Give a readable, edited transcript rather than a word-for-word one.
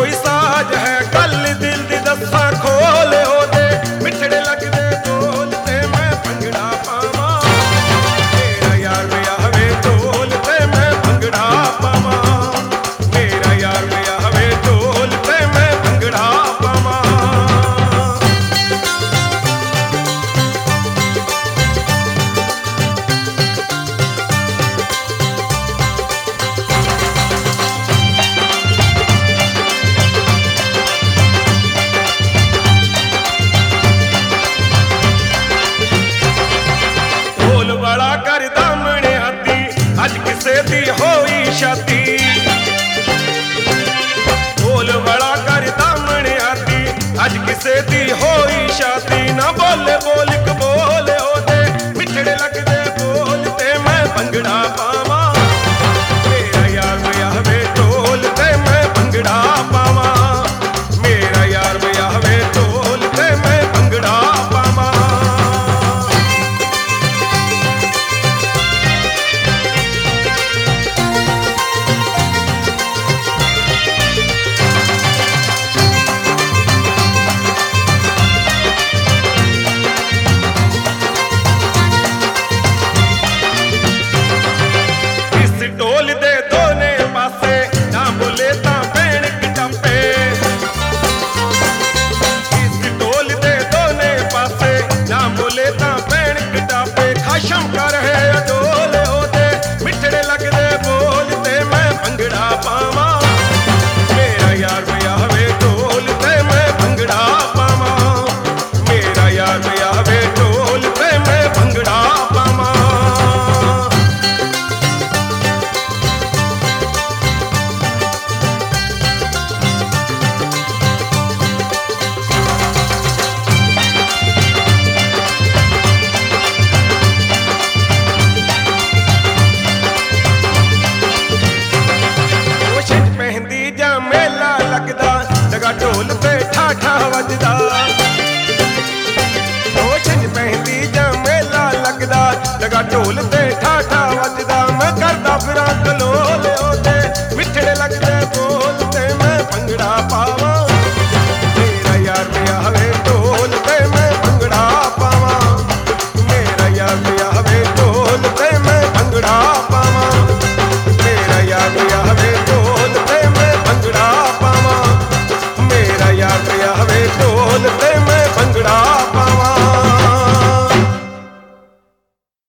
कोई साज है गल दिल दी दस्सा खोल ओदे मिठड़े लगदे ढोल ते मैं भंगड़ा पावां मेरा यार विआहवे ढोल ते मैं भंगड़ा पावां मेरा यार विआहवे ढोल ते मैं भंगड़ा पावां। कर दामने आती अज किसे दी होई शादी बोल बड़ा कर दामने आती अज किसे दी होई शादी ना बोले बोलिक बोले ओदे मिठड़े लगदे बोल ते मैं भंगड़ा पावां मेरा यार विआहवे ढोल ते मैं भंगड़ा पावां मेरा यार विआहवे ढोल ते मैं भंगड़ा पावां। शंकर है अडोल ओदे मिठड़े लगदे बोल ते मैं भंगड़ा पावां मेरा यार विआहवे ढोल ते मैं भंगड़ा पावां मेरा यार विआहवे ढोल ते मैं भंगड़ा पावां। मेला लगदा जगा ढोल पे ठाठा वजदा